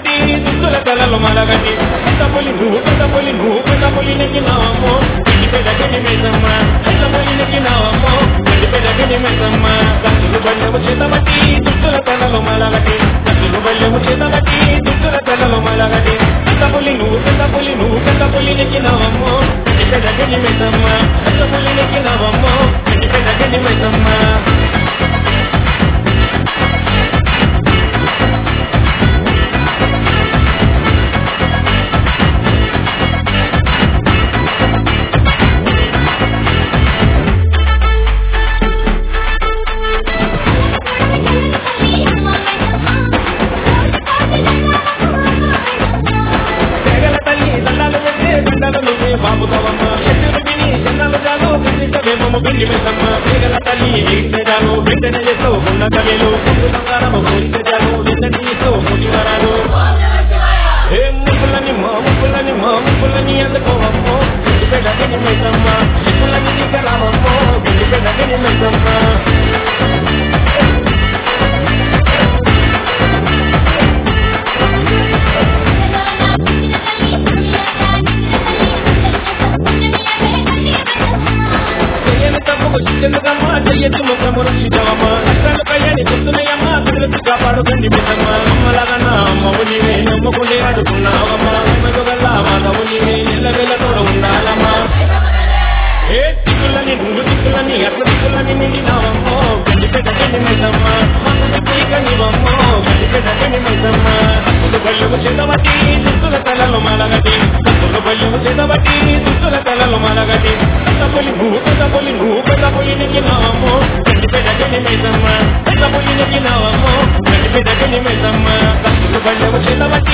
చేతబట్టి దుస్తుల తలలో మలగటి పెద్ద పులి నెక్కినావమ్మో పెద్దగని మైసమ్మ పెద్ద పులి నెక్కినావమ్మో పెద్దగని మైసమ్మ కత్తులు బల్లెము చేతబట్టి దుస్తుల తలలో మలగటి కత్తులు బల్లెము చేతబట్టి దుస్తుల తలలో మలగటి పెద్ద పులి నెక్కినావమ్మో పెద్దగని మైసమ్మ పెద్ద పులి నెక్కినావమ్మో పెద్దగని మైసమ్మ బాబుదవమ్మ చెట్టులు విని జన్నాలు జాలు బిడ్డవేమో పిండి మెసమ్మ పేగల తల్లి వీడ్చాలు బిడ్డన చేతో ఉన్న కవిలు ముందు బంగారము పూర్చాలు వెంటనే చేతో ముడివరాలు ఏ ముక్కులని అందుకోవమ్మో బిడ్డగని మెసమ్మ చిక్కులని నీకరావమ్మో బిడ్డగని మెసమ్మ చెందుకమ్మ చెయ్యొచ్చు ముఖములు చిజవమ్మ కష్టాలు కయ్యని గుర్తున్నాయమ్మ పిల్లలు కాపాడుకండి బిడ్డమ్మ అమ్మలాగన్న అమ్మవు నీవే నమ్ముకుంటే అడుగున్నావమ్మ అమ్మగల్లా మాధవు నీవే నిల్లవేళతోడు ఉండాలమ్మా ఏ దిక్కులని అట్ల దిక్కులని నిండినావమ్మో గండిపెట్టని మైసమ్మ నీవమ్మో గండిపెట్టని మైసమ్మ కత్తులు బల్లెము చేతబట్టి దుస్తుల తలలో మలగటి కత్తులు బల్లెము చేతబట్టి దుస్తుల తలలో మలగటి పెద్ద పులి నెక్కినావమ్మో గండిపెట్టని మైసమ్మ పెద్ద పులి నెక్కినావమ్మో గండిపెట్టని మైసమ్మ కత్తులు బల్లెము చేతబట్టి